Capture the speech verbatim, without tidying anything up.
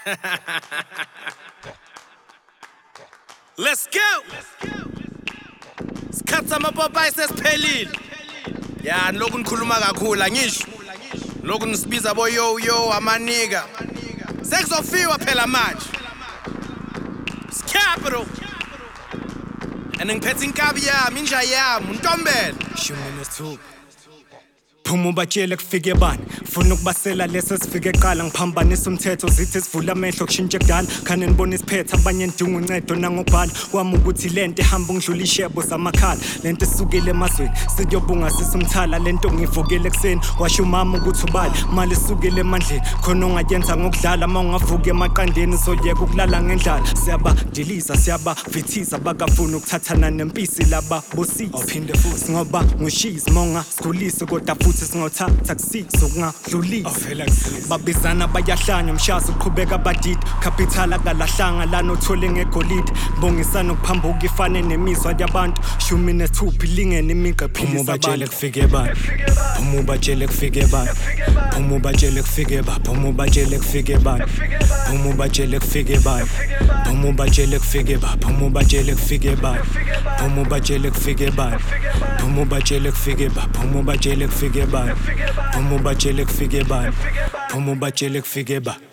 Let's go. Sikhathi samapopayi sesiphelile. Ya lokhu nikhuluma kakhulu angisho. Lokhu nisibiza bo yo yo amaniga. Sekuzofiwa phela manje. It's capital. And ngiphethe inkabi yami, inja yami, untombela. Shumi nesithupha. Phuma ubatshele kufike bani funa ukubasela lesa sifike eqala ngiphambanisa umthetho zithi sivula amehlo kushintshe kudala khane nibona isiphethe abanye ndinga uncedo nangokubhala kwami ukuthi lento ihamba ngidlula ishebo zamakhala lento isukile emazweni siyobunga sisumthala lento ngivukile ekseni washo umama ukuthi ubali mali isukile emandleni khona ungayenza ngokudlala uma ungavuka emaqandeni soyeka ukulala ngendlala siyabadiliza siyabavithisa bakafuna ukuthathana nempisi laba bosisi ophinde futhi ngoba ngushizi monga sikhulise kodwa futhi singothatha kusisa kungadlulisa babizana bayahlanya umshazi uqhubeka badidi capital akalahlanga lana uthole ngegolide bongisana ukuphambuka ifane nemizwa yabantu shumi nesithupha ilingene imigqa philisa abantu kufike bani phuma ubatshele kufike bani phuma ubatshele kufike bani phuma ubatshele kufike bani phuma ubatshele kufike bani phuma ubatshele kufike bani phuma ubatshele kufike bani phuma ubatshele kufike bani phuma ubatshele kufike bani phuma ubatshele kufike bani phuma ubatshele kufike bani phuma ubatshele kufike bani